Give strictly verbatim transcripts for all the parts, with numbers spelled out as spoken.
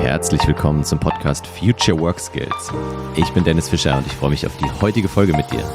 Herzlich willkommen zum Podcast Future Work Skills. Ich bin Dennis Fischer und ich freue mich auf die heutige Folge mit dir.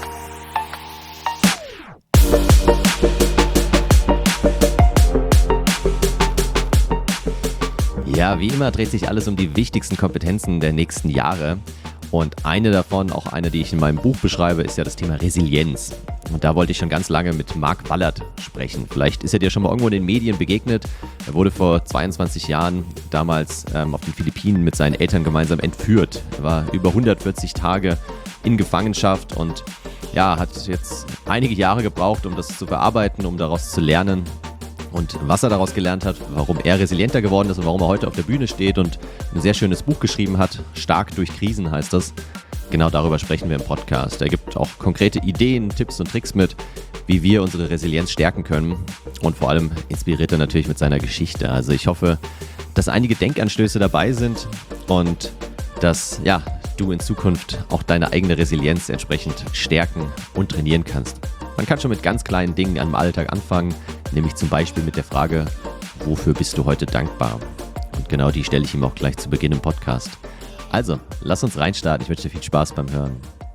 Ja, wie immer dreht sich alles um die wichtigsten Kompetenzen der nächsten Jahre. Und eine davon, auch eine, die ich in meinem Buch beschreibe, ist ja das Thema Resilienz. Und da wollte ich schon ganz lange mit Mark Ballard sprechen. Vielleicht ist er dir schon mal irgendwo in den Medien begegnet. Er wurde vor zweiundzwanzig Jahren damals ähm, auf den Philippinen mit seinen Eltern gemeinsam entführt. Er war über hundertvierzig Tage in Gefangenschaft und ja, hat jetzt einige Jahre gebraucht, um das zu verarbeiten, um daraus zu lernen. Und was er daraus gelernt hat, warum er resilienter geworden ist und warum er heute auf der Bühne steht und ein sehr schönes Buch geschrieben hat. Stark durch Krisen heißt das. Genau darüber sprechen wir im Podcast. Er gibt auch konkrete Ideen, Tipps und Tricks mit, wie wir unsere Resilienz stärken können. Und vor allem inspiriert er natürlich mit seiner Geschichte. Also ich hoffe, dass einige Denkanstöße dabei sind und dass ja, du in Zukunft auch deine eigene Resilienz entsprechend stärken und trainieren kannst. Man kann schon mit ganz kleinen Dingen am Alltag anfangen, nämlich zum Beispiel mit der Frage, wofür bist du heute dankbar? Und genau die stelle ich ihm auch gleich zu Beginn im Podcast. Also, lass uns reinstarten. Ich wünsche dir viel Spaß beim Hören.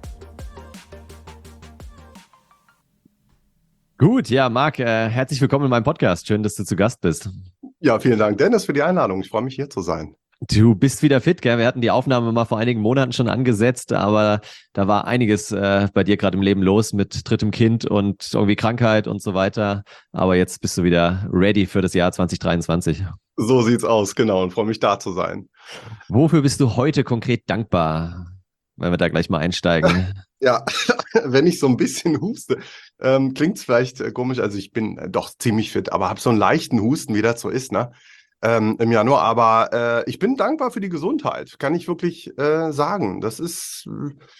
Gut, ja, Marc, äh, herzlich willkommen in meinem Podcast. Schön, dass du zu Gast bist. Ja, vielen Dank, Dennis, für die Einladung. Ich freue mich, hier zu sein. Du bist wieder fit, gell? Wir hatten die Aufnahme mal vor einigen Monaten schon angesetzt, aber da war einiges äh, bei dir gerade im Leben los mit drittem Kind und irgendwie Krankheit und so weiter. Aber jetzt bist du wieder ready für das Jahr zwanzig dreiundzwanzig. So sieht's aus, genau, und freue mich, da zu sein. Wofür bist du heute konkret dankbar, wenn wir da gleich mal einsteigen? Ja, wenn ich so ein bisschen huste, ähm, klingt's vielleicht äh, komisch. Also ich bin äh, doch ziemlich fit, aber habe so einen leichten Husten, wie das so ist, ne? Ähm, im Januar, aber äh, ich bin dankbar für die Gesundheit, kann ich wirklich äh, sagen. Das ist,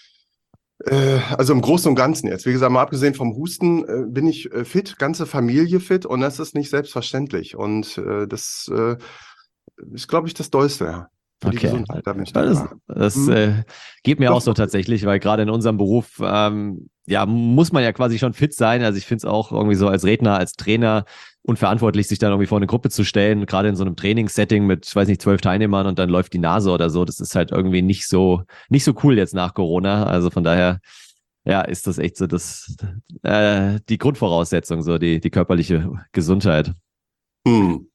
äh, also im Großen und Ganzen jetzt, wie gesagt, mal abgesehen vom Husten, äh, bin ich äh, fit, ganze Familie fit und das ist nicht selbstverständlich und äh, das äh, ist, glaube ich, das Dollste, ja. Für die Okay, Gesundheit, da bin ich das, dankbar. das Mhm. äh, geht mir Doch. auch so tatsächlich, weil gerade in unserem Beruf, ähm, ja, muss man ja quasi schon fit sein. Also ich finde es auch irgendwie so als Redner, als Trainer unverantwortlich, sich dann irgendwie vor eine Gruppe zu stellen, gerade in so einem Trainingssetting mit, ich weiß nicht, zwölf Teilnehmern und dann läuft die Nase oder so. Das ist halt irgendwie nicht so, nicht so cool jetzt nach Corona. Also von daher, ja, ist das echt so das, äh, die Grundvoraussetzung, so die, die körperliche Gesundheit. Hm.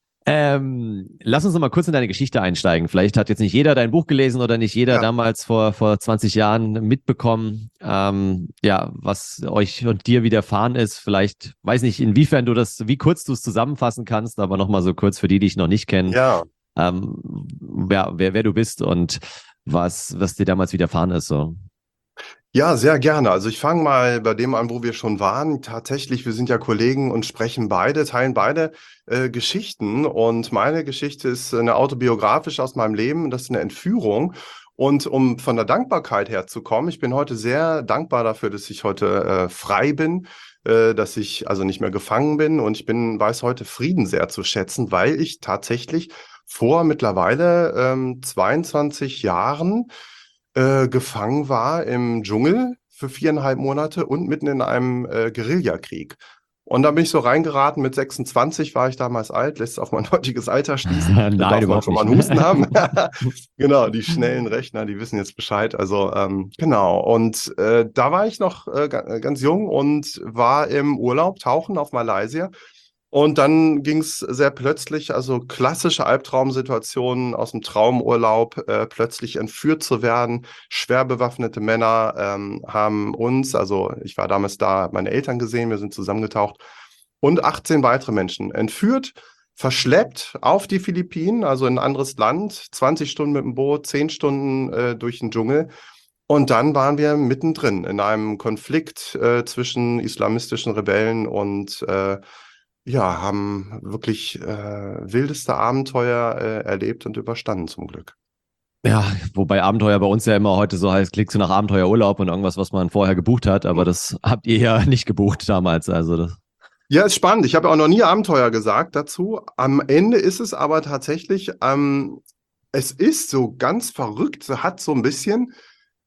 Ähm, lass uns noch mal kurz in deine Geschichte einsteigen. Vielleicht hat jetzt nicht jeder dein Buch gelesen oder nicht jeder Ja. damals vor, vor zwanzig Jahren mitbekommen, ähm, ja, was euch und dir widerfahren ist. Vielleicht, weiß nicht, inwiefern du das, wie kurz du es zusammenfassen kannst, aber noch mal so kurz für die, die dich noch nicht kennen, Ja. ähm, wer, wer, wer du bist und was, was dir damals widerfahren ist, so. Ja, sehr gerne. Also ich fange mal bei dem an, wo wir schon waren. Tatsächlich, wir sind ja Kollegen und sprechen beide, teilen beide äh, Geschichten. Und meine Geschichte ist eine autobiografische aus meinem Leben. Das ist eine Entführung. Und um von der Dankbarkeit herzukommen, ich bin heute sehr dankbar dafür, dass ich heute äh, frei bin, äh, dass ich also nicht mehr gefangen bin. Und ich bin, weiß heute Frieden sehr zu schätzen, weil ich tatsächlich vor mittlerweile ähm, zweiundzwanzig Jahren Äh, gefangen war im Dschungel für viereinhalb Monate und mitten in einem äh, Guerillakrieg. Und da bin ich so reingeraten, mit sechsundzwanzig war ich damals alt, lässt auf mein heutiges Alter schließen. Nein, Da darf man überhaupt schon mal nicht. einen Husten haben. Genau, die schnellen Rechner, die wissen jetzt Bescheid. Also ähm, genau, und äh, da war ich noch äh, ga- ganz jung und war im Urlaub, tauchen auf Malaysia. Und dann ging es sehr plötzlich, also klassische Albtraumsituationen aus dem Traumurlaub, äh, plötzlich entführt zu werden. Schwer bewaffnete Männer ähm, haben uns, also ich war damals da, hab meine Eltern gesehen, wir sind zusammengetaucht, und achtzehn weitere Menschen entführt, verschleppt auf die Philippinen, also in ein anderes Land, zwanzig Stunden mit dem Boot, zehn Stunden äh, durch den Dschungel. Und dann waren wir mittendrin in einem Konflikt äh, zwischen islamistischen Rebellen und äh, ja, haben wirklich äh, wildeste Abenteuer äh, erlebt und überstanden zum Glück. Ja, wobei Abenteuer bei uns ja immer heute so heißt, klickst du nach Abenteuerurlaub und irgendwas, was man vorher gebucht hat, aber das habt ihr ja nicht gebucht damals, also das. Ja, ist spannend. Ich habe auch noch nie Abenteuer gesagt dazu. Am Ende ist es aber tatsächlich, ähm, es ist so ganz verrückt, hat so ein bisschen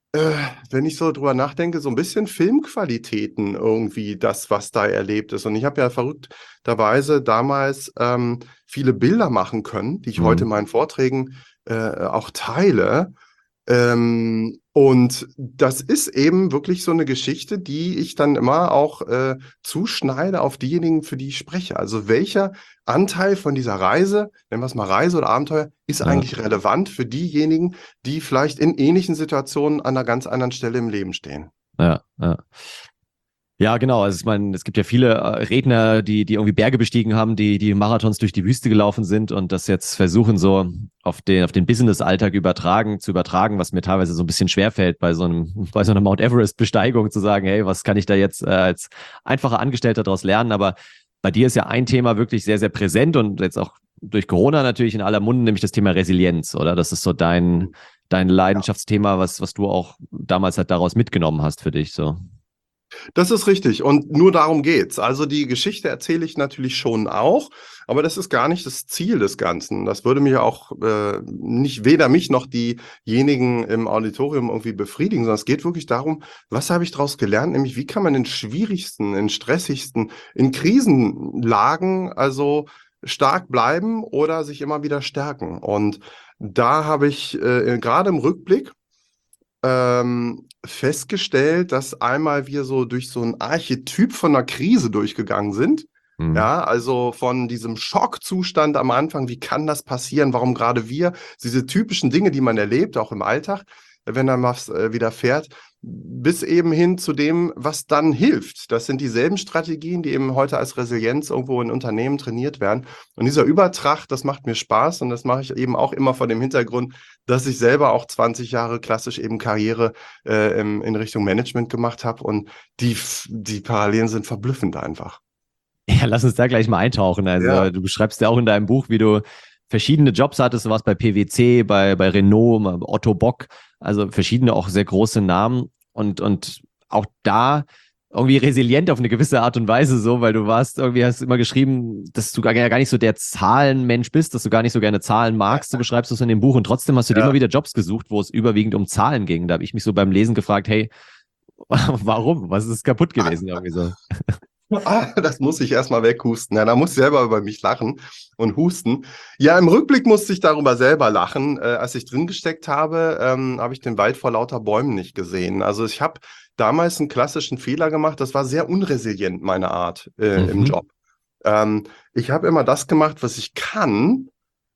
Äh, wenn ich so drüber nachdenke, so ein bisschen Filmqualitäten irgendwie, das, was da erlebt ist. Und ich habe ja verrückterweise damals ähm, viele Bilder machen können, die ich heute in Mhm. meinen Vorträgen äh, auch teile. Ähm, und das ist eben wirklich so eine Geschichte, die ich dann immer auch äh, zuschneide auf diejenigen, für die ich spreche. Also welcher Anteil von dieser Reise, nennen wir es mal Reise oder Abenteuer, ist Ja, eigentlich relevant für diejenigen, die vielleicht in ähnlichen Situationen an einer ganz anderen Stelle im Leben stehen. ja, ja. Ja, genau. Also ich meine, es gibt ja viele äh, Redner, die, die irgendwie Berge bestiegen haben, die, die Marathons durch die Wüste gelaufen sind und das jetzt versuchen, so auf den, auf den Business-Alltag übertragen, zu übertragen, was mir teilweise so ein bisschen schwerfällt, bei so einem, bei so einer Mount Everest-Besteigung zu sagen, hey, was kann ich da jetzt äh, als einfacher Angestellter daraus lernen? Aber bei dir ist ja ein Thema wirklich sehr, sehr präsent und jetzt auch durch Corona natürlich in aller Munde, nämlich das Thema Resilienz, oder? Das ist so dein, dein Ja. Leidenschaftsthema, was, was du auch damals halt daraus mitgenommen hast für dich, so. Das ist richtig und nur darum geht's. Also die Geschichte erzähle ich natürlich schon auch, aber das ist gar nicht das Ziel des Ganzen. Das würde mich auch äh, nicht weder mich noch diejenigen im Auditorium irgendwie befriedigen, sondern es geht wirklich darum, was habe ich daraus gelernt, nämlich wie kann man in schwierigsten, in stressigsten, in Krisenlagen also stark bleiben oder sich immer wieder stärken. Und da habe ich äh, gerade im Rückblick ähm, festgestellt, dass einmal wir so durch so ein Archetyp von einer Krise durchgegangen sind. Mhm. Ja, also von diesem Schockzustand am Anfang, wie kann das passieren? Warum gerade wir? Diese typischen Dinge, die man erlebt, auch im Alltag, wenn dann was äh, widerfährt, bis eben hin zu dem, was dann hilft. Das sind dieselben Strategien, die eben heute als Resilienz irgendwo in Unternehmen trainiert werden. Und dieser Übertracht, das macht mir Spaß und das mache ich eben auch immer vor dem Hintergrund, dass ich selber auch zwanzig Jahre klassisch eben Karriere äh, im, in Richtung Management gemacht habe und die, die Parallelen sind verblüffend einfach. Ja, lass uns da gleich mal eintauchen. Ja, Also du beschreibst ja auch in deinem Buch, wie du verschiedene Jobs hattest. Du warst bei P W C, bei, bei Renault, Otto Bock, also verschiedene auch sehr große Namen und, und auch da irgendwie resilient auf eine gewisse Art und Weise so, weil du warst irgendwie, hast immer geschrieben, dass du gar, ja gar nicht so der Zahlenmensch bist, dass du gar nicht so gerne Zahlen magst, so beschreibst du es in dem Buch und trotzdem hast du dir immer ja. wieder Jobs gesucht, wo es überwiegend um Zahlen ging. Da habe ich mich so beim Lesen gefragt, hey, warum? Was ist kaputt gewesen irgendwie so? Ah, das muss ich erstmal weghusten. Ja, da muss ich selber über mich lachen und husten. Ja, im Rückblick musste ich darüber selber lachen. Äh, als ich drin gesteckt habe, ähm, habe ich den Wald vor lauter Bäumen nicht gesehen. Also ich habe damals einen klassischen Fehler gemacht. Das war sehr unresilient, meine Art äh, im Mhm. Job. Ähm, ich habe immer das gemacht, was ich kann.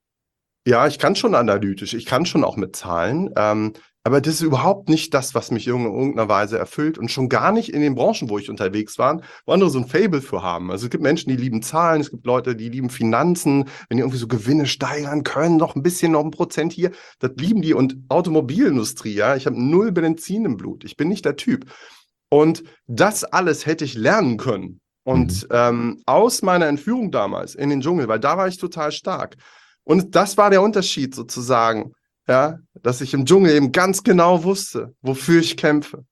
Ja, ich kann schon analytisch, ich kann schon auch mit Zahlen, ähm, aber das ist überhaupt nicht das, was mich in irgendeiner Weise erfüllt und schon gar nicht in den Branchen, wo ich unterwegs war, wo andere so ein Faible für haben. Also es gibt Menschen, die lieben Zahlen, es gibt Leute, die lieben Finanzen, wenn die irgendwie so Gewinne steigern können, noch ein bisschen, noch ein Prozent hier, das lieben die und Automobilindustrie, ja, ich habe null Benzin im Blut, ich bin nicht der Typ. Und das alles hätte ich lernen können. Mhm. Und ähm, aus meiner Entführung damals in den Dschungel, weil da war ich total stark. Und das war der Unterschied sozusagen, ja, dass ich im Dschungel eben ganz genau wusste, wofür ich kämpfe.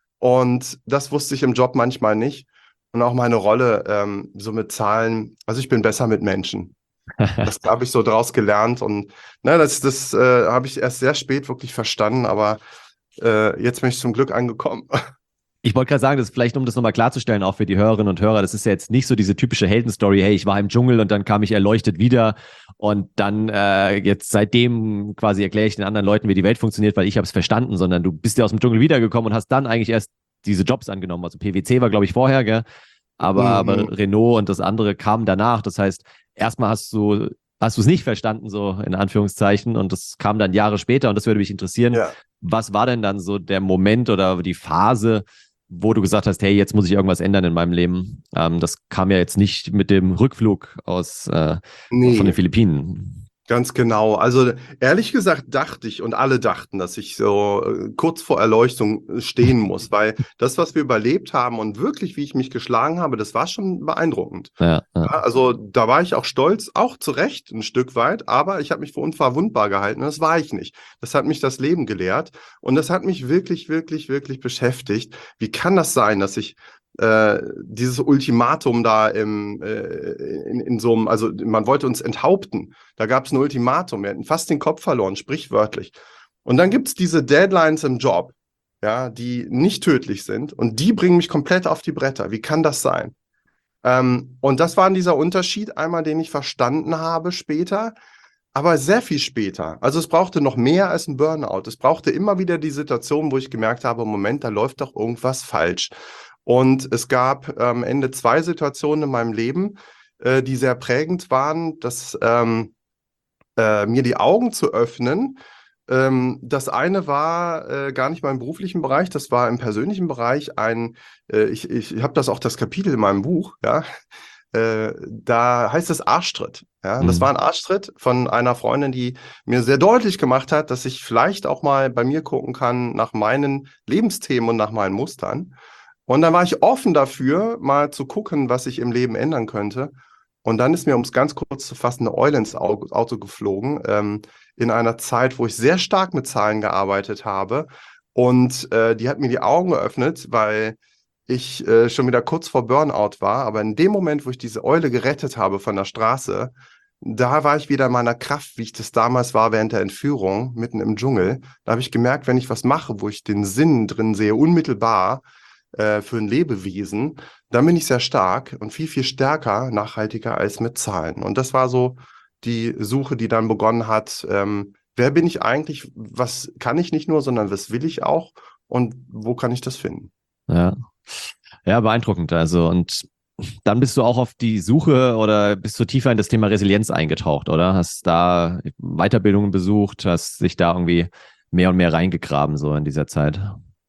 Und das wusste ich im Job manchmal nicht. Und auch meine Rolle ähm, so mit Zahlen, also ich bin besser mit Menschen. Das habe ich so draus gelernt und ne, das, das äh, habe ich erst sehr spät wirklich verstanden, aber äh, jetzt bin ich zum Glück angekommen. Ich wollte gerade sagen, das vielleicht, um das nochmal klarzustellen, auch für die Hörerinnen und Hörer, das ist ja jetzt nicht so diese typische Heldenstory, hey, ich war im Dschungel und dann kam ich erleuchtet wieder und dann äh, jetzt seitdem quasi erkläre ich den anderen Leuten, wie die Welt funktioniert, weil ich habe es verstanden, sondern du bist ja aus dem Dschungel wiedergekommen und hast dann eigentlich erst diese Jobs angenommen. Also P W C war, glaube ich, vorher, gell? Aber, Mhm. aber Renault und das andere kamen danach. Das heißt, erstmal hast du hast du es nicht verstanden, so in Anführungszeichen, und das kam dann Jahre später und das würde mich interessieren. Ja. Was war denn dann so der Moment oder die Phase, wo du gesagt hast, hey, jetzt muss ich irgendwas ändern in meinem Leben? Ähm, das kam ja jetzt nicht mit dem Rückflug aus äh, von den Nee. Philippinen. Ganz genau. Also ehrlich gesagt dachte ich und alle dachten, dass ich so äh, kurz vor Erleuchtung äh, stehen muss, weil das, was wir überlebt haben und wirklich, wie ich mich geschlagen habe, das war schon beeindruckend. Ja, ja. Ja, also da war ich auch stolz, auch zu Recht ein Stück weit, aber ich habe mich für unverwundbar gehalten. Das war ich nicht. Das hat mich das Leben gelehrt und das hat mich wirklich, wirklich, wirklich beschäftigt. Wie kann das sein, dass ich äh, dieses Ultimatum da im, äh, in, in so einem, also man wollte uns enthaupten. Da gab es ein Ultimatum. Wir hätten fast den Kopf verloren, sprichwörtlich. Und dann gibt es diese Deadlines im Job. ja, die nicht tödlich sind und die bringen mich komplett auf die Bretter. Wie kann das sein? Ähm, und das war dieser Unterschied einmal, den ich verstanden habe später, aber sehr viel später. Also es brauchte noch mehr als ein Burnout. Es brauchte immer wieder die Situation, wo ich gemerkt habe, Moment, da läuft doch irgendwas falsch. Und es gab am Ende zwei Situationen in meinem Leben, äh, die sehr prägend waren, dass ähm, äh, mir die Augen zu öffnen. Ähm, das eine war äh, gar nicht mal im beruflichen Bereich, das war im persönlichen Bereich ein, äh, ich, ich, ich habe das auch das Kapitel in meinem Buch, ja, äh, da heißt es Arschtritt. Ja, das Mhm. war ein Arschtritt von einer Freundin, die mir sehr deutlich gemacht hat, dass ich vielleicht auch mal bei mir gucken kann nach meinen Lebensthemen und nach meinen Mustern. Und dann war ich offen dafür, mal zu gucken, was ich im Leben ändern könnte. Und dann ist mir, um es ganz kurz zu fassen, eine Eule ins Au- Auto geflogen, ähm, in einer Zeit, wo ich sehr stark mit Zahlen gearbeitet habe. Und äh, die hat mir die Augen geöffnet, weil ich äh, schon wieder kurz vor Burnout war. Aber in dem Moment, wo ich diese Eule gerettet habe von der Straße, da war ich wieder in meiner Kraft, wie ich das damals war während der Entführung, mitten im Dschungel. Da habe ich gemerkt, wenn ich was mache, wo ich den Sinn drin sehe, unmittelbar, äh, für ein Lebewesen, dann bin ich sehr stark und viel, viel stärker, nachhaltiger als mit Zahlen. Und das war so die Suche, die dann begonnen hat. Ähm, wer bin ich eigentlich? Was kann ich nicht nur, sondern was will ich auch? Und wo kann ich das finden? Ja. Ja, beeindruckend. Also, und dann bist du auch auf die Suche oder bist du tiefer in das Thema Resilienz eingetaucht, oder? Hast da Weiterbildungen besucht, hast dich da irgendwie mehr und mehr reingegraben, so in dieser Zeit.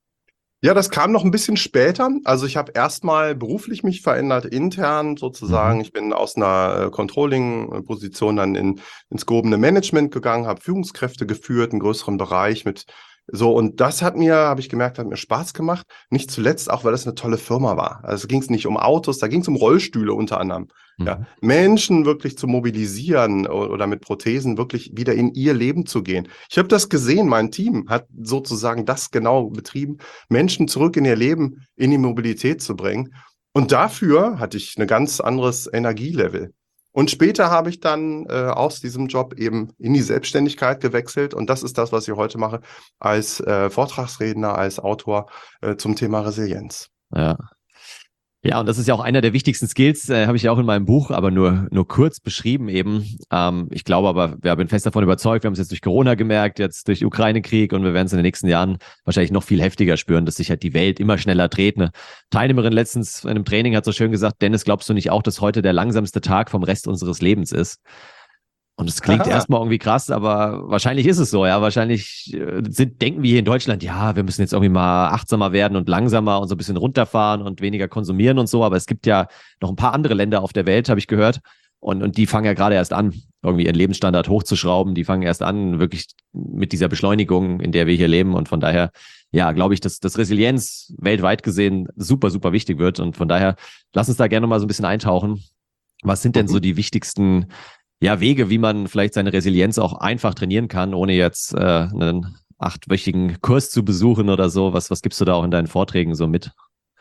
Ja, das kam noch ein bisschen später. Also ich habe erstmal beruflich mich verändert, intern sozusagen. Mhm. Ich bin aus einer äh, Controlling-Position dann in, ins gehobene Management gegangen, habe Führungskräfte geführt, einen größeren Bereich mit so. Und das hat mir, habe ich gemerkt, hat mir Spaß gemacht. Nicht zuletzt auch, weil das eine tolle Firma war. Also ging es nicht um Autos, da ging es um Rollstühle unter anderem. Ja, Mhm. Menschen wirklich zu mobilisieren o- oder mit Prothesen wirklich wieder in ihr Leben zu gehen. Ich habe das gesehen, mein Team hat sozusagen das genau betrieben. Menschen zurück in ihr Leben, in die Mobilität zu bringen. Und dafür hatte ich ein ganz anderes Energielevel. Und später habe ich dann äh, aus diesem Job eben in die Selbstständigkeit gewechselt. Und das ist das, was ich heute mache, als äh, Vortragsredner, als Autor äh, zum Thema Resilienz. Ja. Ja, und das ist ja auch einer der wichtigsten Skills, äh, habe ich ja auch in meinem Buch, aber nur, nur kurz beschrieben eben. Ähm, ich glaube aber, ja, bin fest davon überzeugt, wir haben es jetzt durch Corona gemerkt, jetzt durch Ukraine-Krieg und wir werden es in den nächsten Jahren wahrscheinlich noch viel heftiger spüren, dass sich halt die Welt immer schneller dreht. Eine Teilnehmerin letztens in einem Training hat so schön gesagt, Dennis, glaubst du nicht auch, dass heute der langsamste Tag vom Rest unseres Lebens ist? Und es klingt erstmal irgendwie krass, aber wahrscheinlich ist es so, ja. Wahrscheinlich äh, sind, denken wir hier in Deutschland, ja, wir müssen jetzt irgendwie mal achtsamer werden und langsamer und so ein bisschen runterfahren und weniger konsumieren und so. Aber es gibt ja noch ein paar andere Länder auf der Welt, habe ich gehört. Und, und die fangen ja gerade erst an, irgendwie ihren Lebensstandard hochzuschrauben. Die fangen erst an, wirklich mit dieser Beschleunigung, in der wir hier leben. Und von daher, ja, glaube ich, dass, dass Resilienz weltweit gesehen super, super wichtig wird. Und von daher, lass uns da gerne mal so ein bisschen eintauchen. Was sind denn so Mhm. die wichtigsten ja, Wege, wie man vielleicht seine Resilienz auch einfach trainieren kann, ohne jetzt äh, einen achtwöchigen Kurs zu besuchen oder so? Was, was gibst du da auch in deinen Vorträgen so mit?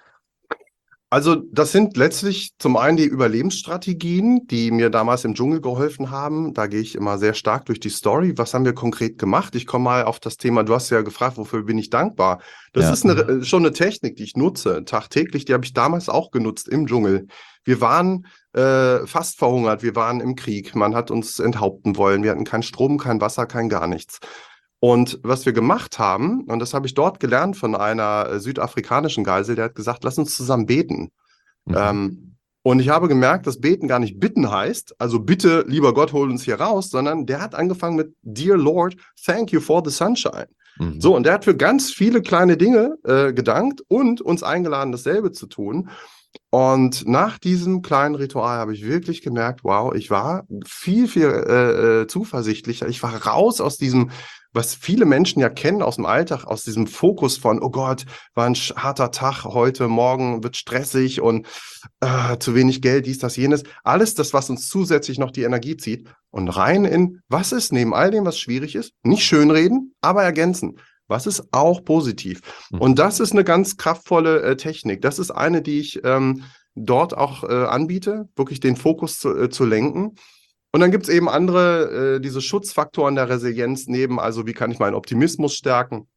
Also das sind letztlich zum einen die Überlebensstrategien, die mir damals im Dschungel geholfen haben. Da gehe ich immer sehr stark durch die Story. Was haben wir konkret gemacht? Ich komme mal auf das Thema, du hast ja gefragt, wofür bin ich dankbar? Das Ja. ist eine, schon eine Technik, die ich nutze tagtäglich. Die habe ich damals auch genutzt im Dschungel. Wir waren äh, fast verhungert, wir waren im Krieg. Man hat uns enthaupten wollen. Wir hatten keinen Strom, kein Wasser, kein gar nichts. Und was wir gemacht haben, und das habe ich dort gelernt von einer äh, südafrikanischen Geisel, der hat gesagt, lass uns zusammen beten. Mhm. Ähm, und ich habe gemerkt, dass Beten gar nicht bitten heißt, also bitte, lieber Gott, hol uns hier raus, sondern der hat angefangen mit Dear Lord, thank you for the sunshine. Mhm. So, und der hat für ganz viele kleine Dinge äh, gedankt und uns eingeladen, dasselbe zu tun. Und nach diesem kleinen Ritual habe ich wirklich gemerkt, wow, ich war viel, viel äh, äh, zuversichtlicher. Ich war raus aus diesem, was viele Menschen ja kennen aus dem Alltag, aus diesem Fokus von, oh Gott, war ein harter Tag heute, morgen wird stressig und äh, zu wenig Geld, dies, das, jenes. Alles das, was uns zusätzlich noch die Energie zieht. Und rein in, was ist neben all dem, was schwierig ist, nicht schönreden, aber ergänzen. Was ist auch positiv? Mhm. Und das ist eine ganz kraftvolle äh, Technik. Das ist eine, die ich ähm, dort auch äh, anbiete, wirklich den Fokus zu, äh, zu lenken. Und dann gibt es eben andere, äh, diese Schutzfaktoren der Resilienz neben, also wie kann ich meinen Optimismus stärken?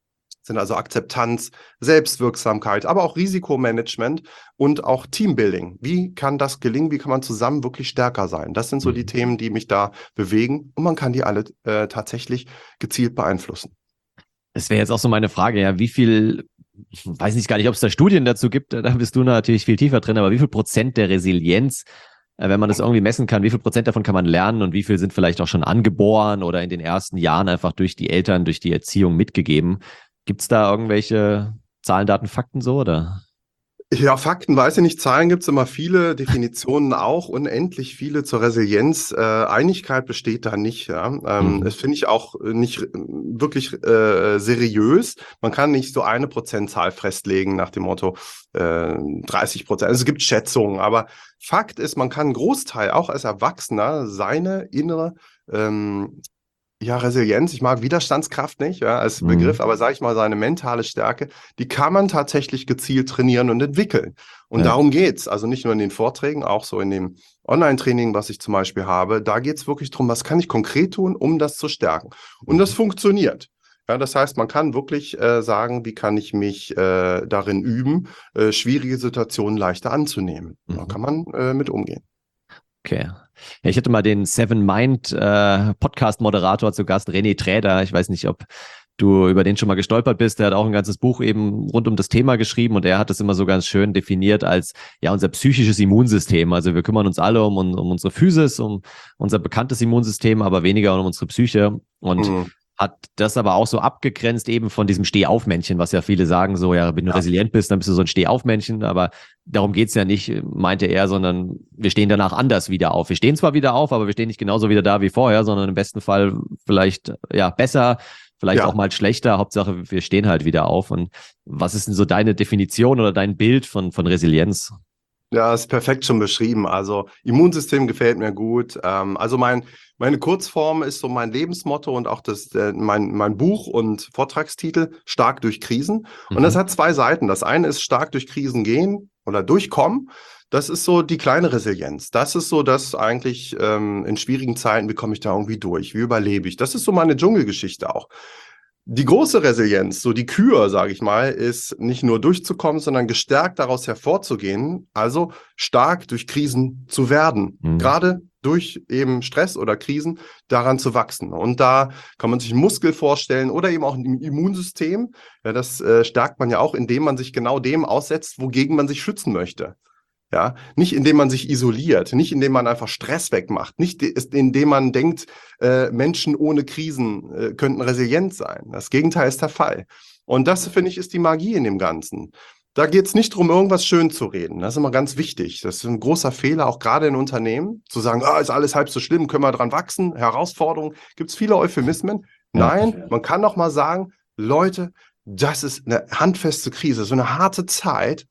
sind also Akzeptanz, Selbstwirksamkeit, aber auch Risikomanagement und auch Teambuilding. Wie kann das gelingen? Wie kann man zusammen wirklich stärker sein? Das sind so die Themen, die mich da bewegen und man kann die alle äh, tatsächlich gezielt beeinflussen. Das wäre jetzt auch so meine Frage, ja, wie viel, ich weiß nicht gar nicht, ob es da Studien dazu gibt, da bist du natürlich viel tiefer drin, aber wie viel Prozent der Resilienz, wenn man das irgendwie messen kann, wie viel Prozent davon kann man lernen und wie viel sind vielleicht auch schon angeboren oder in den ersten Jahren einfach durch die Eltern, durch die Erziehung mitgegeben? Gibt es da irgendwelche Zahlen, Daten, Fakten so, oder? Ja, Fakten weiß ich nicht, Zahlen gibt es immer viele, Definitionen auch, unendlich viele zur Resilienz. Äh, Einigkeit besteht da nicht. Ja? Ähm, Mhm. Das finde ich auch nicht äh, wirklich äh, seriös. Man kann nicht so eine Prozentzahl festlegen nach dem Motto äh, dreißig Prozent. Also es gibt Schätzungen, aber Fakt ist, man kann einen Großteil, auch als Erwachsener, seine innere ähm, ja, Resilienz, ich mag Widerstandskraft nicht, ja, als Mhm. Begriff, aber sage ich mal, seine mentale Stärke, die kann man tatsächlich gezielt trainieren und entwickeln. Und Ja. darum geht's. Also nicht nur in den Vorträgen, auch so in dem Online-Training, was ich zum Beispiel habe, da geht's wirklich darum, was kann ich konkret tun, um das zu stärken. Und das Mhm. funktioniert. Ja, das heißt, man kann wirklich äh, sagen, wie kann ich mich äh, darin üben, äh, schwierige Situationen leichter anzunehmen. Da Mhm. kann man äh, mit umgehen. Okay. Ja, ich hatte mal den Seven Mind äh, Podcast-Moderator zu Gast, René Träder. Ich weiß nicht, ob du über den schon mal gestolpert bist. Der hat auch ein ganzes Buch eben rund um das Thema geschrieben und er hat es immer so ganz schön definiert als ja unser psychisches Immunsystem. Also wir kümmern uns alle um, um unsere Physis, um unser bekanntes Immunsystem, aber weniger um unsere Psyche. Und Mhm. hat das aber auch so abgegrenzt eben von diesem Stehaufmännchen, was ja viele sagen, so, ja, wenn du Ja. resilient bist, dann bist du so ein Stehaufmännchen, aber darum geht's ja nicht, meinte er, sondern wir stehen danach anders wieder auf. Wir stehen zwar wieder auf, aber wir stehen nicht genauso wieder da wie vorher, sondern im besten Fall vielleicht, ja, besser, vielleicht Ja. auch mal schlechter. Hauptsache, wir stehen halt wieder auf. Und was ist denn so deine Definition oder dein Bild von, von Resilienz? Ja, ist perfekt schon beschrieben. Also Immunsystem gefällt mir gut. Ähm, also mein, meine Kurzform ist so mein Lebensmotto und auch das, äh, mein, mein Buch und Vortragstitel, Stark durch Krisen. Und das Mhm. hat zwei Seiten. Das eine ist stark durch Krisen gehen oder durchkommen. Das ist so die kleine Resilienz. Das ist so das eigentlich ähm, in schwierigen Zeiten, wie komme ich da irgendwie durch? Wie überlebe ich? Das ist so meine Dschungelgeschichte auch. Die große Resilienz, so die Kür, sage ich mal, ist nicht nur durchzukommen, sondern gestärkt daraus hervorzugehen, also stark durch Krisen zu werden. Mhm. Gerade durch eben Stress oder Krisen daran zu wachsen. Und da kann man sich einen Muskel vorstellen oder eben auch ein Immunsystem. Ja, das äh, stärkt man ja auch, indem man sich genau dem aussetzt, wogegen man sich schützen möchte. Ja, nicht indem man sich isoliert, nicht indem man einfach Stress wegmacht, nicht indem man denkt, äh, Menschen ohne Krisen äh, könnten resilient sein. Das Gegenteil ist der Fall. Und das, finde ich, ist die Magie in dem Ganzen. Da geht es nicht darum, irgendwas schön zu reden. Das ist immer ganz wichtig. Das ist ein großer Fehler, auch gerade in Unternehmen, zu sagen, ah, ist alles halb so schlimm, können wir dran wachsen, Herausforderungen. Gibt es viele Euphemismen? Ja. Nein, man kann doch mal sagen, Leute, das ist eine handfeste Krise, so eine harte Zeit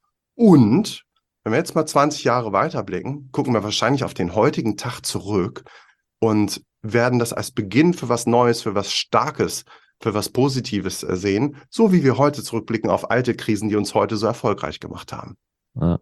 und wenn wir jetzt mal zwanzig Jahre weiterblicken, gucken wir wahrscheinlich auf den heutigen Tag zurück und werden das als Beginn für was Neues, für was Starkes, für was Positives sehen, so wie wir heute zurückblicken auf alte Krisen, die uns heute so erfolgreich gemacht haben. Ja.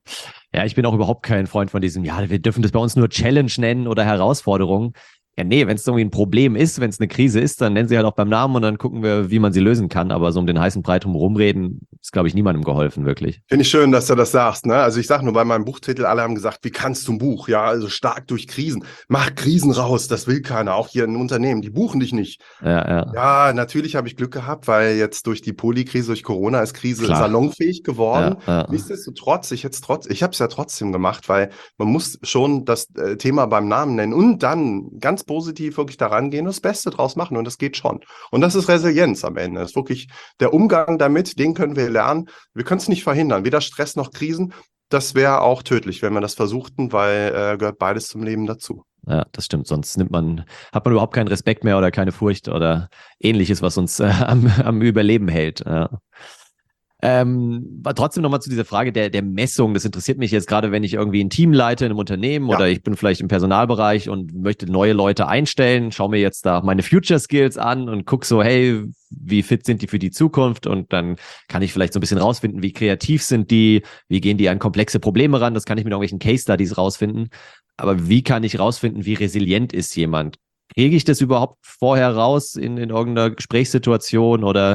Ja, ich bin auch überhaupt kein Freund von diesem, ja, wir dürfen das bei uns nur Challenge nennen oder Herausforderung. Ja, nee, wenn es irgendwie ein Problem ist, wenn es eine Krise ist, dann nennen sie halt auch beim Namen und dann gucken wir, wie man sie lösen kann. Aber so um den heißen Brei drum rumreden, ist, glaube ich, niemandem geholfen, wirklich. Finde ich schön, dass du das sagst. Ne? Also ich sage nur bei meinem Buchtitel, alle haben gesagt, wie kannst du ein Buch? Ja, also stark durch Krisen. Mach Krisen raus, das will keiner, auch hier in Unternehmen, die buchen dich nicht. Ja, ja. Ja, natürlich habe ich Glück gehabt, weil jetzt durch die Polikrise, durch Corona ist Krise Klar. salonfähig geworden. Ja, ja. Nichtsdestotrotz, ich hätte es trotz, ich habe es ja trotzdem gemacht, weil man muss schon das äh, Thema beim Namen nennen und dann ganz positiv wirklich daran gehen und das Beste draus machen und das geht schon. Und das ist Resilienz am Ende. Das ist wirklich der Umgang damit, den können wir lernen. Wir können es nicht verhindern, weder Stress noch Krisen. Das wäre auch tödlich, wenn wir das versuchten, weil äh, gehört beides zum Leben dazu. Ja, das stimmt. Sonst nimmt man, hat man überhaupt keinen Respekt mehr oder keine Furcht oder ähnliches, was uns äh, am, am Überleben hält. Ja. Ähm, aber trotzdem nochmal zu dieser Frage der, der Messung. Das interessiert mich jetzt gerade, wenn ich irgendwie ein Team leite in einem Unternehmen Ja. oder ich bin vielleicht im Personalbereich und möchte neue Leute einstellen, schaue mir jetzt da meine Future Skills an und gucke so, hey, wie fit sind die für die Zukunft? Und dann kann ich vielleicht so ein bisschen rausfinden, wie kreativ sind die, wie gehen die an komplexe Probleme ran? Das kann ich mit irgendwelchen Case Studies rausfinden. Aber wie kann ich rausfinden, wie resilient ist jemand? Kriege ich das überhaupt vorher raus in, in irgendeiner Gesprächssituation oder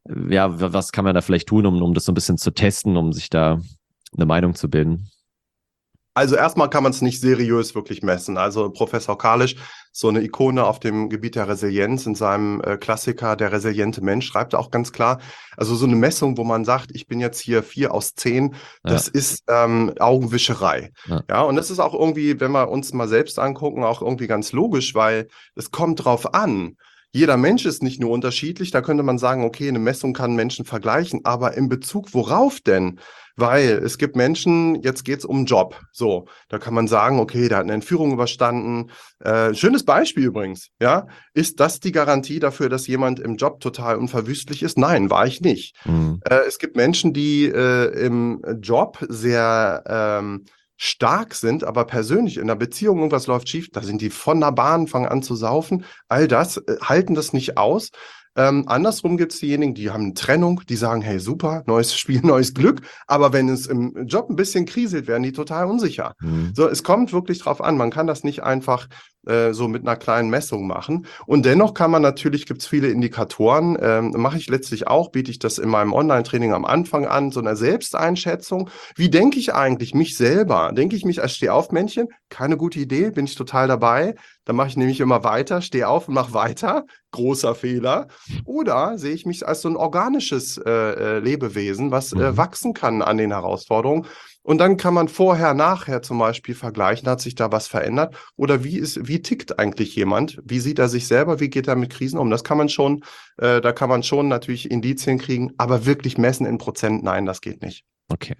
ja, was kann man da vielleicht tun, um, um das so ein bisschen zu testen, um sich da eine Meinung zu bilden? Also erstmal kann man es nicht seriös wirklich messen. Also Professor Kalisch, so eine Ikone auf dem Gebiet der Resilienz, in seinem äh, Klassiker Der resiliente Mensch, schreibt er auch ganz klar, also so eine Messung, wo man sagt, ich bin jetzt hier vier aus zehn, das ja. ist ähm, Augenwischerei. Ja. ja, und das ist auch irgendwie, wenn wir uns mal selbst angucken, auch irgendwie ganz logisch, weil es kommt drauf an. Jeder Mensch ist nicht nur unterschiedlich, da könnte man sagen, okay, eine Messung kann Menschen vergleichen, aber in Bezug worauf denn? Weil es gibt Menschen, jetzt geht's um Job. So, da kann man sagen, okay, der hat eine Entführung überstanden. Äh, schönes Beispiel übrigens, ja. Ist das die Garantie dafür, dass jemand im Job total unverwüstlich ist? Nein, war ich nicht. Mhm. Äh, es gibt Menschen, die äh, im Job sehr ähm, stark sind, aber persönlich in der Beziehung irgendwas läuft schief, da sind die von der Bahn, fangen an zu saufen. All das, äh, halten das nicht aus. Ähm, andersrum gibt es diejenigen, die haben eine Trennung, die sagen, hey, super, neues Spiel, neues Glück. Aber wenn es im Job ein bisschen kriselt, werden die total unsicher. Mhm. So, es kommt wirklich drauf an. Man kann das nicht einfach äh, so mit einer kleinen Messung machen. Und dennoch kann man natürlich, gibt es viele Indikatoren, ähm, mache ich letztlich auch, biete ich das in meinem Online-Training am Anfang an, so eine Selbsteinschätzung. Wie denke ich eigentlich mich selber? Denke ich mich als Stehaufmännchen? Keine gute Idee, bin ich total dabei. Dann mache ich nämlich immer weiter, stehe auf und mache weiter. Großer Fehler. Oder sehe ich mich als so ein organisches äh, Lebewesen, was äh, wachsen kann an den Herausforderungen. Und dann kann man vorher, nachher zum Beispiel vergleichen, hat sich da was verändert? Oder wie ist, wie tickt eigentlich jemand? Wie sieht er sich selber? Wie geht er mit Krisen um? Das kann man schon, äh, da kann man schon natürlich Indizien kriegen, aber wirklich messen in Prozent, nein, das geht nicht. Okay.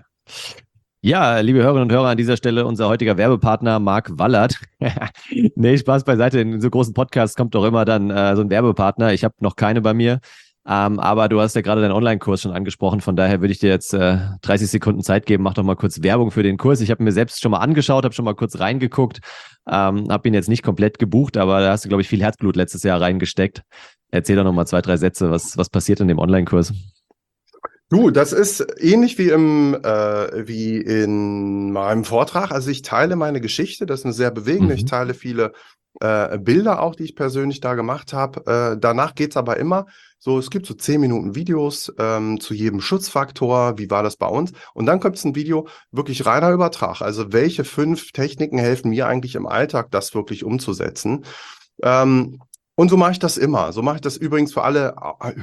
Ja, liebe Hörerinnen und Hörer, an dieser Stelle unser heutiger Werbepartner Marc Wallert. Nee, Spaß beiseite. In so großen Podcasts kommt doch immer dann äh, so ein Werbepartner. Ich habe noch keine bei mir. Ähm, aber du hast ja gerade deinen Online-Kurs schon angesprochen. Von daher würde ich dir jetzt äh, dreißig Sekunden Zeit geben. Mach doch mal kurz Werbung für den Kurs. Ich habe mir selbst schon mal angeschaut, habe schon mal kurz reingeguckt. Ähm, habe ihn jetzt nicht komplett gebucht, aber da hast du, glaube ich, viel Herzblut letztes Jahr reingesteckt. Erzähl doch noch mal zwei, drei Sätze. Was, was passiert in dem Online-Kurs? Du, das ist ähnlich wie im äh, wie in meinem Vortrag. Also ich teile meine Geschichte, das ist eine sehr bewegende. Mhm. Ich teile viele äh, Bilder auch, die ich persönlich da gemacht habe. Äh, danach geht's aber immer so, es gibt so zehn Minuten Videos ähm, zu jedem Schutzfaktor. Wie war das bei uns? Und dann kommt ein Video, wirklich reiner Übertrag. Also welche fünf Techniken helfen mir eigentlich im Alltag, das wirklich umzusetzen? Ähm, Und so mache ich das immer. So mache ich das übrigens für alle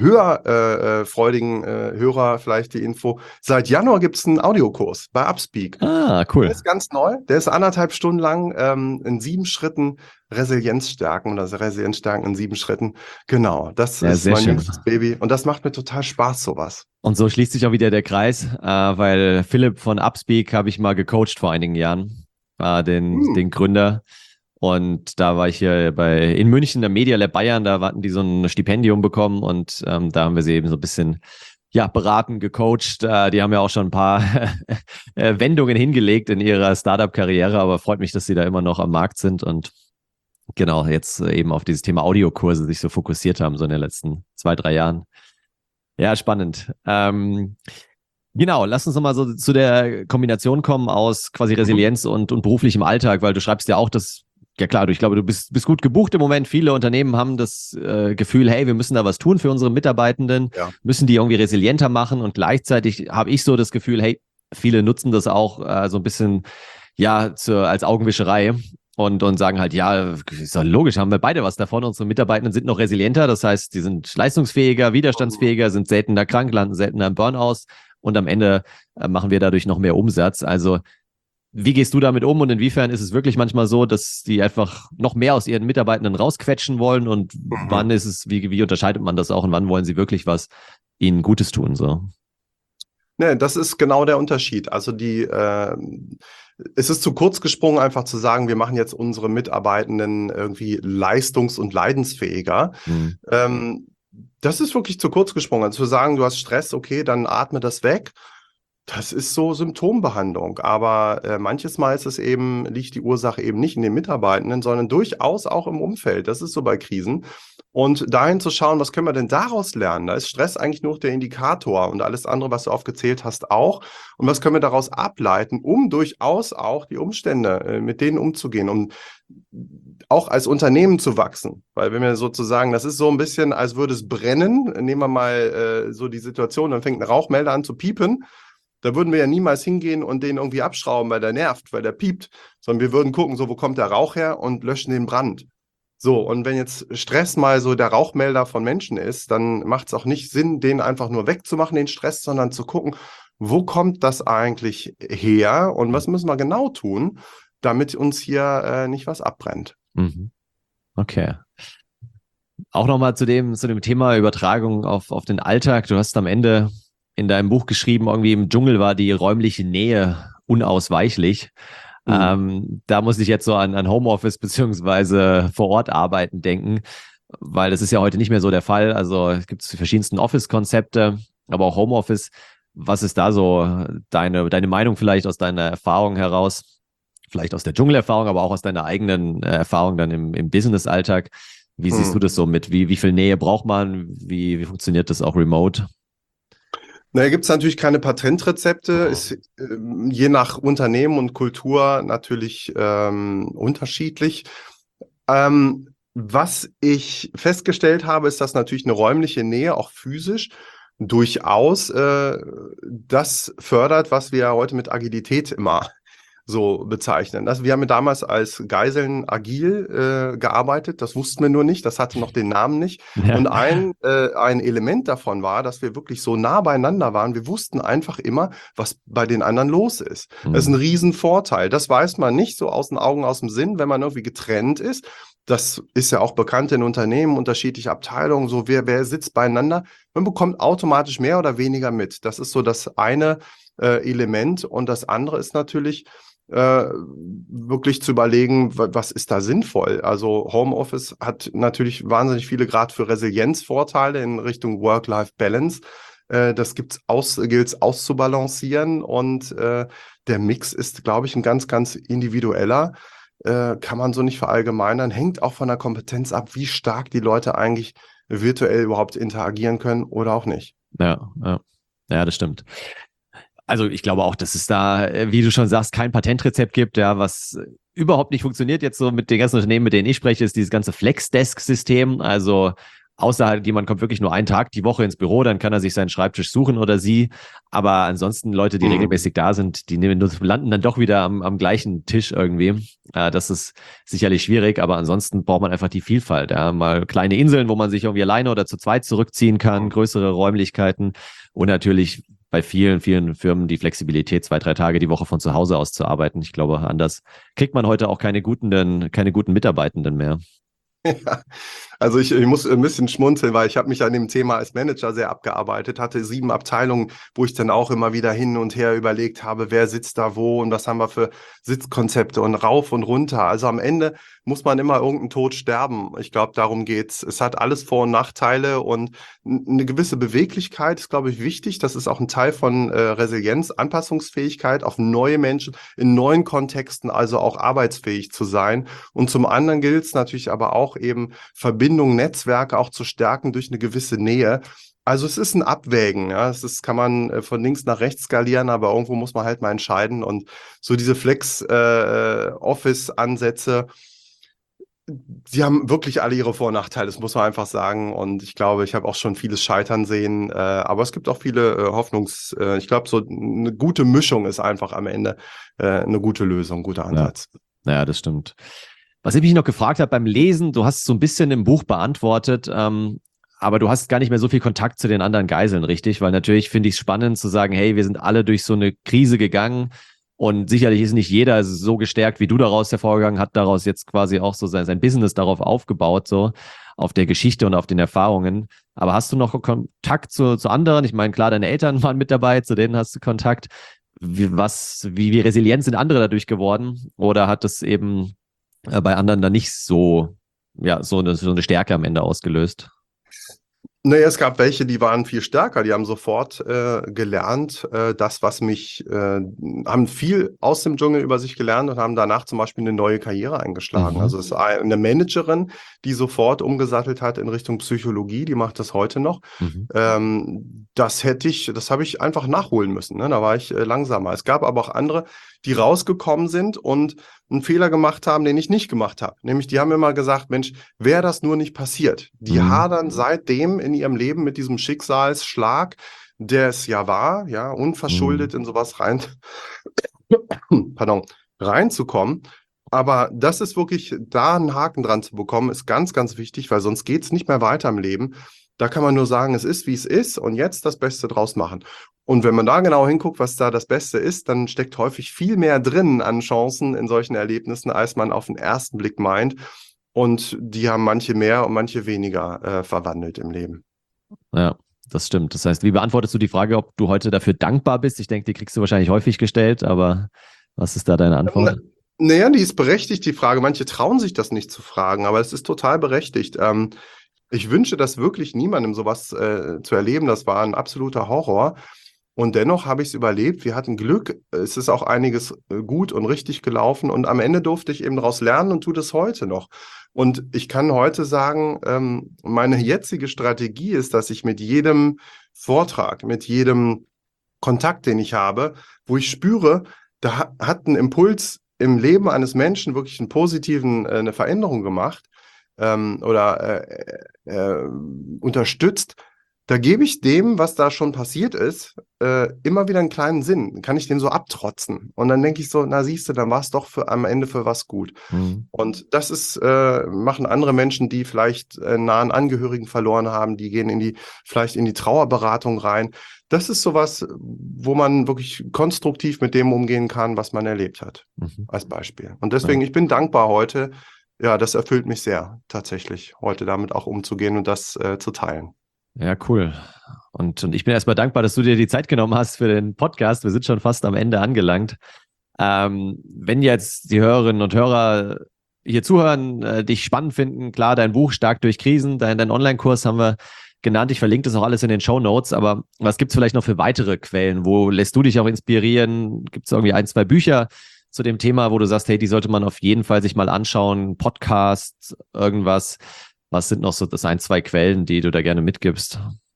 hörfreudigen äh, äh, Hörer, vielleicht die Info. Seit Januar gibt es einen Audiokurs bei Upspeak. Ah, cool. Der ist ganz neu. Der ist anderthalb Stunden lang ähm, in sieben Schritten Resilienz stärken oder Resilienz stärken in sieben Schritten. Genau, das ja, ist mein schön. jüngstes Baby. Und das macht mir total Spaß, sowas. Und so schließt sich auch wieder der Kreis, äh, weil Philipp von Upspeak habe ich mal gecoacht vor einigen Jahren, äh, den, hm. den Gründer. Und da war ich hier bei in München, der Media Lab Bayern, da hatten die so ein Stipendium bekommen und ähm, da haben wir sie eben so ein bisschen ja, beraten, gecoacht. Äh, die haben ja auch schon ein paar äh, Wendungen hingelegt in ihrer Startup-Karriere, aber freut mich, dass sie da immer noch am Markt sind und genau, jetzt eben auf dieses Thema Audiokurse sich so fokussiert haben, so in den letzten zwei, drei Jahren. Ja, spannend. Ähm, Genau, lass uns nochmal so zu der Kombination kommen aus quasi Resilienz und, und beruflichem Alltag, weil du schreibst ja auch, dass ja klar, ich glaube, du bist, bist gut gebucht im Moment. Viele Unternehmen haben das äh, Gefühl, hey, wir müssen da was tun für unsere Mitarbeitenden, ja. müssen die irgendwie resilienter machen und gleichzeitig habe ich so das Gefühl, hey, viele nutzen das auch äh, so ein bisschen ja zu, als Augenwischerei und, und sagen halt, ja, ist doch logisch, haben wir beide was davon. Unsere Mitarbeitenden sind noch resilienter, das heißt, die sind leistungsfähiger, widerstandsfähiger, sind seltener krank, landen seltener im Burnout und am Ende äh, machen wir dadurch noch mehr Umsatz. Also wie gehst du damit um und inwiefern ist es wirklich manchmal so, dass die einfach noch mehr aus ihren Mitarbeitenden rausquetschen wollen und mhm. wann ist es, wie, wie unterscheidet man das auch und wann wollen sie wirklich was ihnen Gutes tun? So? Ne, das ist genau der Unterschied. Also die, äh, es ist zu kurz gesprungen, einfach zu sagen, wir machen jetzt unsere Mitarbeitenden irgendwie leistungs- und leidensfähiger. Mhm. Ähm, das ist wirklich zu kurz gesprungen. Also zu sagen, du hast Stress, okay, dann atme das weg. Das ist so Symptombehandlung, aber äh, manches Mal ist es eben, liegt die Ursache eben nicht in den Mitarbeitenden, sondern durchaus auch im Umfeld. Das ist so bei Krisen. Und dahin zu schauen, was können wir denn daraus lernen? Da ist Stress eigentlich nur der Indikator und alles andere, was du aufgezählt hast, auch. Und was können wir daraus ableiten, um durchaus auch die Umstände, äh, mit denen umzugehen, um auch als Unternehmen zu wachsen. Weil wenn wir sozusagen, das ist so ein bisschen, als würde es brennen, nehmen wir mal äh, so die Situation, dann fängt ein Rauchmelder an zu piepen. Da würden wir ja niemals hingehen und den irgendwie abschrauben, weil der nervt, weil der piept, sondern wir würden gucken, so, wo kommt der Rauch her und löschen den Brand. So, und wenn jetzt Stress mal so der Rauchmelder von Menschen ist, dann macht es auch nicht Sinn, den einfach nur wegzumachen, den Stress, sondern zu gucken, wo kommt das eigentlich her und was müssen wir genau tun, damit uns hier äh, nicht was abbrennt. Mhm. Okay. Auch nochmal zu dem, zu dem Thema Übertragung auf, auf den Alltag. Du hast am Ende in deinem Buch geschrieben, irgendwie im Dschungel war die räumliche Nähe unausweichlich. Mhm. Ähm, da muss ich jetzt so an, an Homeoffice beziehungsweise vor Ort arbeiten denken, weil das ist ja heute nicht mehr so der Fall. Also es gibt die verschiedensten Office-Konzepte, aber auch Homeoffice. Was ist da so deine, deine Meinung vielleicht aus deiner Erfahrung heraus? Vielleicht aus der Dschungelerfahrung, aber auch aus deiner eigenen äh, Erfahrung dann im, im Business-Alltag. Wie siehst mhm. du das so mit? Wie, wie viel Nähe braucht man? Wie, wie funktioniert das auch remote? Naja, gibt es natürlich keine Patentrezepte, oh. ist äh, je nach Unternehmen und Kultur natürlich ähm, unterschiedlich. Ähm, was ich festgestellt habe, ist, dass natürlich eine räumliche Nähe, auch physisch, durchaus äh, das fördert, was wir ja heute mit Agilität immer so bezeichnen. Also wir haben damals als Geiseln agil äh, gearbeitet, das wussten wir nur nicht, das hatte noch den Namen nicht. Ja. Und ein, äh, ein Element davon war, dass wir wirklich so nah beieinander waren, wir wussten einfach immer, was bei den anderen los ist. Mhm. Das ist ein Riesenvorteil. Das weiß man nicht so aus den Augen, aus dem Sinn, wenn man irgendwie getrennt ist. Das ist ja auch bekannt in Unternehmen, unterschiedliche Abteilungen, so wer, wer sitzt beieinander. Man bekommt automatisch mehr oder weniger mit. Das ist so das eine äh, Element. Und das andere ist natürlich, Äh, wirklich zu überlegen, was ist da sinnvoll. Also Homeoffice hat natürlich wahnsinnig viele Grad für Resilienzvorteile in Richtung Work-Life-Balance. Äh, das gibt's aus, gilt es auszubalancieren und äh, der Mix ist, glaube ich, ein ganz, ganz individueller. Äh, kann man so nicht verallgemeinern. Hängt auch von der Kompetenz ab, wie stark die Leute eigentlich virtuell überhaupt interagieren können oder auch nicht. Ja, ja, ja, das stimmt. Also ich glaube auch, dass es da, wie du schon sagst, kein Patentrezept gibt, ja, was überhaupt nicht funktioniert jetzt so mit den ganzen Unternehmen, mit denen ich spreche, ist dieses ganze Flexdesk-System. Also außer jemand kommt wirklich nur einen Tag die Woche ins Büro, dann kann er sich seinen Schreibtisch suchen oder sie. Aber ansonsten Leute, die mhm. regelmäßig da sind, die nehmen, landen dann doch wieder am, am gleichen Tisch irgendwie. Äh, das ist sicherlich schwierig, aber ansonsten braucht man einfach die Vielfalt. Ja. Mal kleine Inseln, wo man sich irgendwie alleine oder zu zweit zurückziehen kann, größere Räumlichkeiten und natürlich bei vielen, vielen Firmen die Flexibilität, zwei, drei Tage die Woche von zu Hause aus zu arbeiten. Ich glaube, anders kriegt man heute auch keine guten, keine guten Mitarbeitenden mehr. Ja, also ich, ich muss ein bisschen schmunzeln, weil ich habe mich an dem Thema als Manager sehr abgearbeitet, hatte sieben Abteilungen, wo ich dann auch immer wieder hin und her überlegt habe, wer sitzt da wo und was haben wir für Sitzkonzepte und rauf und runter. Also am Ende muss man immer irgendeinen Tod sterben. Ich glaube, darum geht's. Es hat alles Vor- und Nachteile und eine gewisse Beweglichkeit ist, glaube ich, wichtig. Das ist auch ein Teil von äh, Resilienz, Anpassungsfähigkeit auf neue Menschen in neuen Kontexten, also auch arbeitsfähig zu sein. Und zum anderen gilt es natürlich aber auch eben Verbindungen, Netzwerke auch zu stärken durch eine gewisse Nähe. Also es ist ein Abwägen, ja. Es ist, kann man von links nach rechts skalieren, aber irgendwo muss man halt mal entscheiden. Und so diese Flex-Office-Ansätze, äh, die haben wirklich alle ihre Vor- und Nachteile, das muss man einfach sagen. Und ich glaube, ich habe auch schon vieles scheitern sehen. Äh, aber es gibt auch viele äh, Hoffnungs-, äh, ich glaube, so eine gute Mischung ist einfach am Ende äh, eine gute Lösung, ein guter Ansatz. Ja, ja, das stimmt. Was ich mich noch gefragt habe beim Lesen, du hast es so ein bisschen im Buch beantwortet, ähm, aber du hast gar nicht mehr so viel Kontakt zu den anderen Geiseln, richtig? Weil natürlich finde ich es spannend zu sagen, hey, wir sind alle durch so eine Krise gegangen und sicherlich ist nicht jeder so gestärkt, wie du daraus hervorgegangen, hat daraus jetzt quasi auch so sein, sein Business darauf aufgebaut, so auf der Geschichte und auf den Erfahrungen. Aber hast du noch Kontakt zu, zu anderen? Ich meine, klar, deine Eltern waren mit dabei, zu denen hast du Kontakt. Wie, was, wie, wie resilient sind andere dadurch geworden? Oder hat das eben bei anderen dann nicht so, ja, so eine, so eine Stärke am Ende ausgelöst? Naja, es gab welche, die waren viel stärker, die haben sofort äh, gelernt, äh, das, was mich, äh, haben viel aus dem Dschungel über sich gelernt und haben danach zum Beispiel eine neue Karriere eingeschlagen. Mhm. Also es ist eine Managerin, die sofort umgesattelt hat in Richtung Psychologie, die macht das heute noch. Mhm. Ähm, das hätte ich, das habe ich einfach nachholen müssen, ne? Da war ich äh, langsamer. Es gab aber auch andere, die rausgekommen sind und einen Fehler gemacht haben, den ich nicht gemacht habe. Nämlich, die haben immer gesagt, Mensch, wäre das nur nicht passiert. Die Mhm. hadern seitdem in ihrem Leben mit diesem Schicksalsschlag, der es ja war, ja, unverschuldet Mhm. in sowas rein, pardon, reinzukommen. Aber das ist wirklich, da einen Haken dran zu bekommen, ist ganz, ganz wichtig, weil sonst geht es nicht mehr weiter im Leben. Da kann man nur sagen, es ist, wie es ist und jetzt das Beste draus machen. Und wenn man da genau hinguckt, was da das Beste ist, dann steckt häufig viel mehr drin an Chancen in solchen Erlebnissen, als man auf den ersten Blick meint. Und die haben manche mehr und manche weniger äh, verwandelt im Leben. Ja, das stimmt. Das heißt, wie beantwortest du die Frage, ob du heute dafür dankbar bist? Ich denke, die kriegst du wahrscheinlich häufig gestellt, aber was ist da deine Antwort? Naja, die ist berechtigt, die Frage. Manche trauen sich das nicht zu fragen, aber es ist total berechtigt. Ähm, ich wünsche das wirklich niemandem, sowas äh, zu erleben. Das war ein absoluter Horror. Und dennoch habe ich es überlebt. Wir hatten Glück. Es ist auch einiges äh, gut und richtig gelaufen. Und am Ende durfte ich eben daraus lernen und tue das heute noch. Und ich kann heute sagen, ähm, meine jetzige Strategie ist, dass ich mit jedem Vortrag, mit jedem Kontakt, den ich habe, wo ich spüre, da ha- hat ein Impuls im Leben eines Menschen wirklich einen positiven, äh, eine Veränderung gemacht ähm, oder äh, äh, unterstützt, da gebe ich dem, was da schon passiert ist, äh, immer wieder einen kleinen Sinn. Kann ich dem so abtrotzen. Und dann denke ich so, na siehst du, dann war es doch für, am Ende für was gut. Mhm. Und das ist, äh, machen andere Menschen, die vielleicht äh, nahen Angehörigen verloren haben, die gehen in die, vielleicht in die Trauerberatung rein. Das ist sowas, wo man wirklich konstruktiv mit dem umgehen kann, was man erlebt hat, Mhm. als Beispiel. Und deswegen, ich bin dankbar heute. Ja, das erfüllt mich sehr, tatsächlich, heute damit auch umzugehen und das äh, zu teilen. Ja, cool. Und, und ich bin erstmal dankbar, dass du dir die Zeit genommen hast für den Podcast. Wir sind schon fast am Ende angelangt. Ähm, wenn jetzt die Hörerinnen und Hörer hier zuhören, äh, dich spannend finden, klar, dein Buch Stark durch Krisen, dein, dein Online-Kurs haben wir genannt. Ich verlinke das auch alles in den Shownotes. Aber was gibt es vielleicht noch für weitere Quellen? Wo lässt du dich auch inspirieren? Gibt es irgendwie ein, zwei Bücher zu dem Thema, wo du sagst, hey, die sollte man auf jeden Fall sich mal anschauen? Podcast, irgendwas? Was sind noch so das ein, zwei Quellen, die du da gerne mitgibst?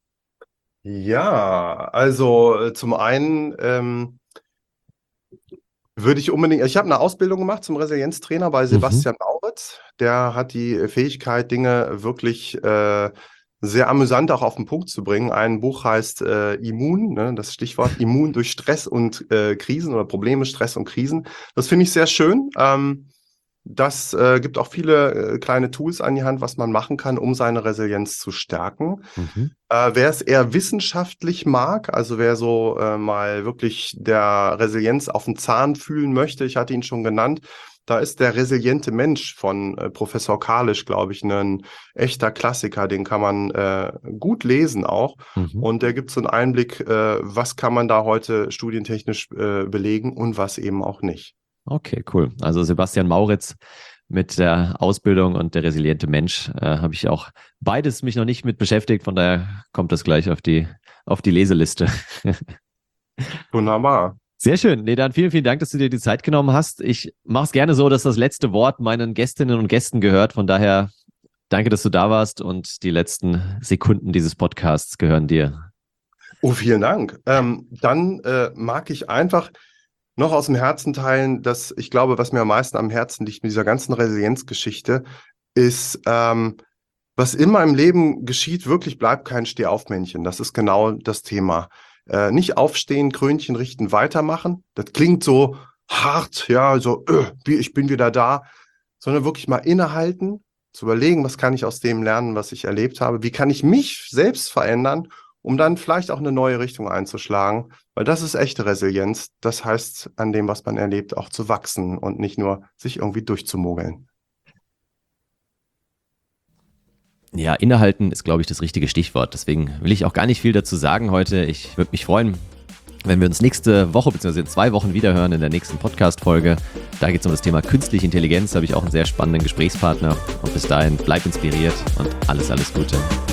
Ja, also äh, zum einen ähm, würde ich unbedingt, ich habe eine Ausbildung gemacht zum Resilienztrainer bei Sebastian Mhm. Mauritz. Der hat die Fähigkeit, Dinge wirklich äh, sehr amüsant auch auf den Punkt zu bringen. Ein Buch heißt äh, Immun, ne, das Stichwort Immun durch Stress und äh, Krisen oder Probleme, Stress und Krisen. Das finde ich sehr schön. Ähm, Das äh, gibt auch viele äh, kleine Tools an die Hand, was man machen kann, um seine Resilienz zu stärken. Mhm. Äh, wer es eher wissenschaftlich mag, also wer so äh, mal wirklich der Resilienz auf den Zahn fühlen möchte, ich hatte ihn schon genannt, da ist der resiliente Mensch von äh, Professor Kalisch, glaube ich, ein echter Klassiker, den kann man äh, gut lesen auch. Mhm. Und der gibt so einen Einblick, äh, was kann man da heute studientechnisch äh, belegen und was eben auch nicht. Okay, cool. Also Sebastian Mauritz mit der Ausbildung und der resiliente Mensch äh, habe ich auch beides mich noch nicht mit beschäftigt. Von daher kommt das gleich auf die, auf die Leseliste. Wunderbar. Sehr schön. Nee, dann vielen, vielen Dank, dass du dir die Zeit genommen hast. Ich mache es gerne so, dass das letzte Wort meinen Gästinnen und Gästen gehört. Von daher danke, dass du da warst und die letzten Sekunden dieses Podcasts gehören dir. Oh, vielen Dank. Ähm, dann äh, mag ich einfach noch aus dem Herzen teilen, dass ich glaube, was mir am meisten am Herzen liegt mit dieser ganzen Resilienzgeschichte, ist, ähm, was immer im Leben geschieht, wirklich bleibt kein Stehaufmännchen. Das ist genau das Thema. Äh, nicht aufstehen, Krönchen richten, weitermachen. Das klingt so hart, ja, so, öh, ich bin wieder da, sondern wirklich mal innehalten, zu überlegen, was kann ich aus dem lernen, was ich erlebt habe, wie kann ich mich selbst verändern, um dann vielleicht auch eine neue Richtung einzuschlagen, weil das ist echte Resilienz. Das heißt, an dem, was man erlebt, auch zu wachsen und nicht nur sich irgendwie durchzumogeln. Ja, innehalten ist, glaube ich, das richtige Stichwort. Deswegen will ich auch gar nicht viel dazu sagen heute. Ich würde mich freuen, wenn wir uns nächste Woche bzw. in zwei Wochen wiederhören in der nächsten Podcast-Folge. Da geht es um das Thema künstliche Intelligenz. Da habe ich auch einen sehr spannenden Gesprächspartner. Und bis dahin, bleib inspiriert und alles, alles Gute.